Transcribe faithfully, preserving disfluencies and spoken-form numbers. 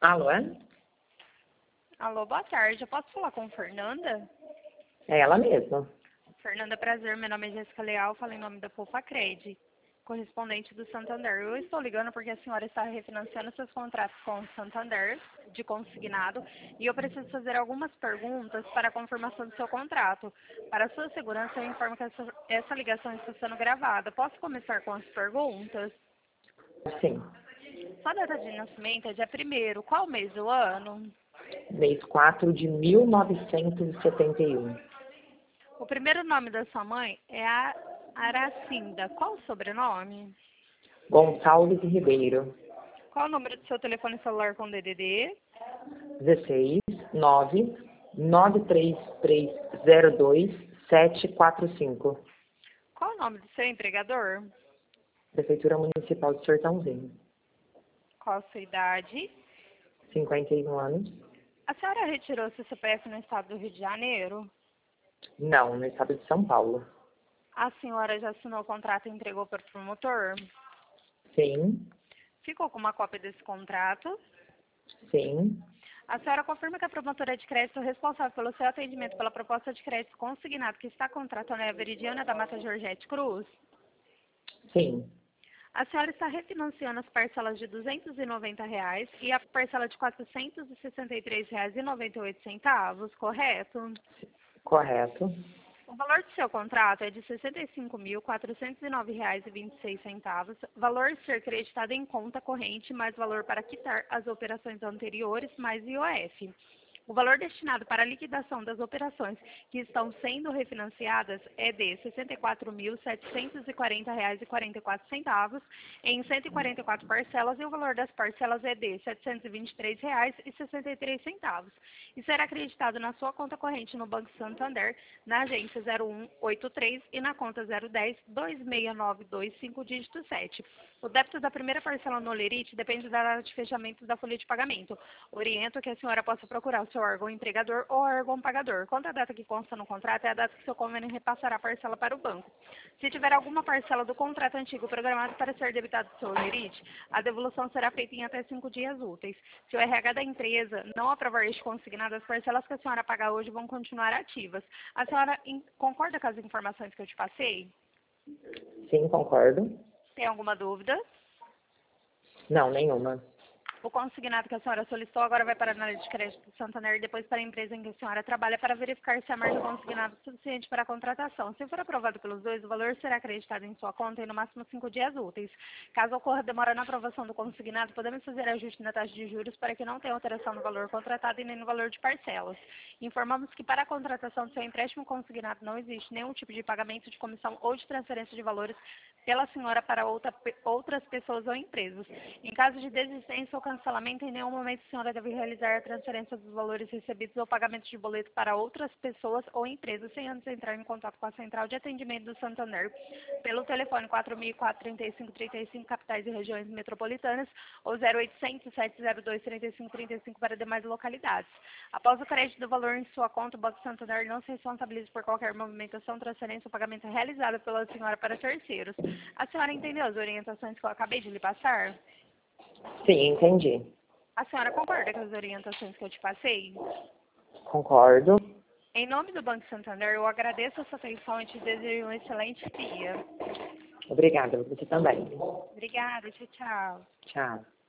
Alô, é? Alô, boa tarde. Eu posso falar com Fernanda? É ela mesma. Fernanda, prazer. Meu nome é Jéssica Leal, falo em nome da Polpacred, correspondente do Santander. Eu estou ligando porque a senhora está refinanciando seus contratos com o Santander, de consignado, e eu preciso fazer algumas perguntas para a confirmação do seu contrato. Para sua segurança, eu informo que essa, essa ligação está sendo gravada. Posso começar com as perguntas? Sim. Sua data de nascimento é dia primeiro. Qual mês do ano? Mês quatro de mil novecentos e setenta e um. O primeiro nome da sua mãe é a Aracinda. Qual o sobrenome? Gonçalves e Ribeiro. Qual o número do seu telefone celular com D D D? dezesseis, nove, nove três três zero dois, sete quatro cinco. Qual o nome do seu empregador? Prefeitura Municipal de Sertãozinho. Qual a sua idade? cinquenta e um anos. A senhora retirou seu C P F no estado do Rio de Janeiro? Não, no estado de São Paulo. A senhora já assinou o contrato e entregou para o promotor? Sim, Ficou com uma cópia desse contrato? sim, A senhora confirma que a promotora de crédito responsável pelo seu atendimento pela proposta de crédito consignado que está contratando é a Veridiana da Mata Georgette Cruz? sim. A senhora está refinanciando as parcelas de duzentos e noventa reais e a parcela de quatrocentos e sessenta e três reais e noventa e oito centavos, correto? Correto. O valor do seu contrato é de sessenta e cinco mil, quatrocentos e nove reais e vinte e seis centavos, valor a ser creditado em conta corrente, mais valor para quitar as operações anteriores, mais I O F. O valor destinado para a liquidação das operações que estão sendo refinanciadas é de sessenta e quatro mil, setecentos e quarenta reais e quarenta e quatro centavos em cento e quarenta e quatro parcelas e o valor das parcelas é de setecentos e vinte e três reais e sessenta e três centavos e será acreditado na sua conta corrente no Banco Santander, na agência zero um oito três e na conta zero um zero, dois seis nove dois cinco dígito sete. O débito da primeira parcela no Lerite depende da data de fechamento da folha de pagamento. Oriento que a senhora possa procurar o seu órgão empregador ou órgão pagador. Quanto à data que consta no contrato, é a data que seu convênio repassará a parcela para o banco. Se tiver alguma parcela do contrato antigo programado para ser debitado do seu Lerite, a devolução será feita em até cinco dias úteis. Se o R H da empresa não aprovar este consignado, as parcelas que a senhora pagar hoje vão continuar ativas. A senhora concorda com as informações que eu te passei? Sim, concordo. Tem alguma dúvida? Não, nenhuma. O consignado que a senhora solicitou agora vai para a análise de crédito do Santander e depois para a empresa em que a senhora trabalha para verificar se a margem do consignado é suficiente para a contratação. Se for aprovado pelos dois, o valor será acreditado em sua conta em no máximo cinco dias úteis. Caso ocorra demora na aprovação do consignado, podemos fazer ajuste na taxa de juros para que não tenha alteração no valor contratado e nem no valor de parcelas. Informamos que para a contratação do seu empréstimo consignado não existe nenhum tipo de pagamento de comissão ou de transferência de valores pela senhora para outra, outras pessoas ou empresas. Em caso de desistência ou cancelamento, em nenhum momento a senhora deve realizar a transferência dos valores recebidos ou pagamento de boleto para outras pessoas ou empresas, sem antes entrar em contato com a Central de Atendimento do Santander, pelo telefone quatro mil e quatro, trinta e cinco, trinta e cinco, capitais e regiões metropolitanas, ou zero oitocentos, sete zero dois, trinta e cinco, trinta e cinco para demais localidades. Após o crédito do valor em sua conta, o Banco Santander não se responsabiliza por qualquer movimentação, transferência ou pagamento realizado pela senhora para terceiros. A senhora entendeu as orientações que eu acabei de lhe passar? Sim, entendi. A senhora concorda com as orientações que eu te passei? Concordo. Em nome do Banco Santander, eu agradeço a sua atenção e te desejo um excelente dia. Obrigada, você também. Obrigada, tchau, tchau. Tchau.